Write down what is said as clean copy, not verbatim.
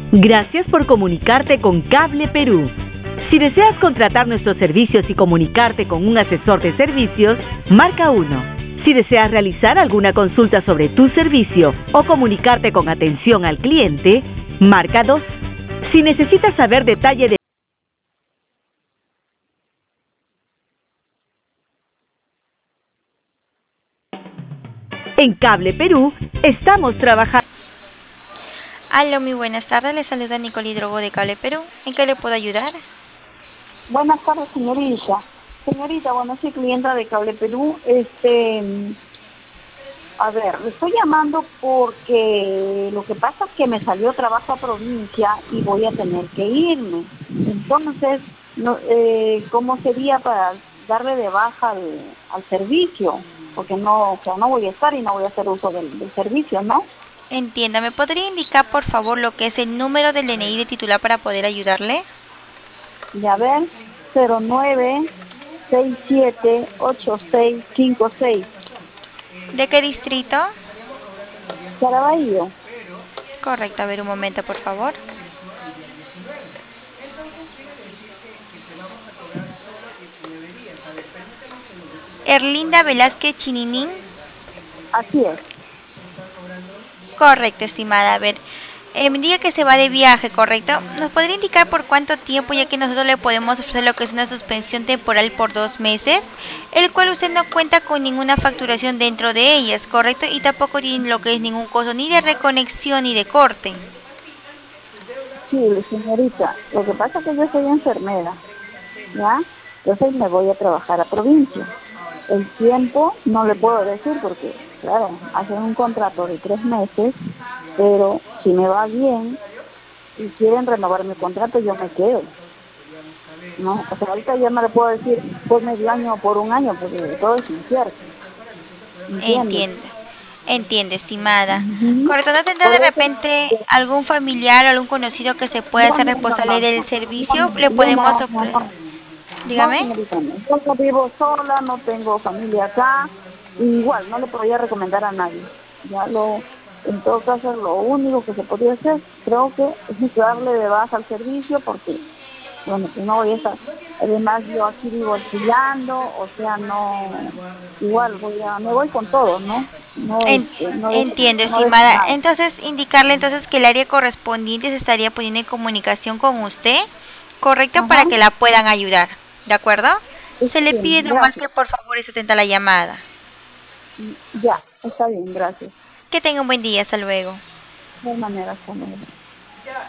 Gracias por comunicarte con Cable Perú. Si deseas contratar nuestros servicios y comunicarte con un asesor de servicios, marca 1. Si deseas realizar alguna consulta sobre tu servicio o comunicarte con atención al cliente, marca 2. Si necesitas saber detalle de En Cable Perú, estamos trabajando. Aló, muy buenas tardes, le saluda Nicole Hidrogo de Cable Perú. ¿En qué le puedo ayudar? Buenas tardes, señorita. Señorita, bueno, soy clienta de Cable Perú. A ver, le estoy llamando porque lo que pasa es que me salió trabajo a provincia y voy a tener que irme. Entonces, no, ¿cómo sería para darle de baja al servicio? Porque no, o sea, no voy a estar y no voy a hacer uso del servicio, ¿no? Entienda, ¿me podría indicar por favor lo que es el número del DNI de titular para poder ayudarle? Ya ver, 09678656. ¿De qué distrito? Caraballo. Correcto, a ver un momento por favor. Erlinda Velázquez Chininín. Así es. Correcto, estimada. A ver, me diga que se va de viaje, ¿correcto? ¿Nos podría indicar por cuánto tiempo, ya que nosotros le podemos ofrecer lo que es una suspensión temporal por 2 meses, el cual usted no cuenta con ninguna facturación dentro de ellas, ¿correcto? Y tampoco tiene lo que es ningún costo ni de reconexión ni de corte. Sí, señorita, lo que pasa es que yo soy enfermera, ¿ya? Entonces me voy a trabajar a provincia. El tiempo no le puedo decir porque, claro, hacen un contrato de 3 meses, pero si me va bien y quieren renovar mi contrato, yo me quedo, ¿no? O sea, ahorita ya no le puedo decir por medio año o por un año, porque todo es incierto, ¿entiendes? Entiende, entiende, estimada. Ujú. Correcto, ¿no tendrá Por de eso, repente algún familiar o algún conocido que se pueda no, hacer no, no, no, responsable del no, servicio? Le yo podemos no, no, ofrecer. no. No, Dígame. señorita, no. Yo no vivo sola, no tengo familia acá, y igual no le podría recomendar a nadie. En todo caso, lo único que se podría hacer, creo que es darle de baja al servicio, porque, bueno, que no voy a estar, además yo aquí vivo alquilando, o sea, no, igual me voy con todo, ¿no? No, Entiendo, no dejo estimada. nada. Entonces, indicarle entonces que el área correspondiente se estaría poniendo en comunicación con usted, correcto, Ajá, para que la puedan ayudar, ¿de acuerdo? Se está le bien, pide nomás gracias. que por favor esté atenta a la llamada. Ya, está bien, gracias. Que tenga un buen día, hasta luego. De manera, hasta luego.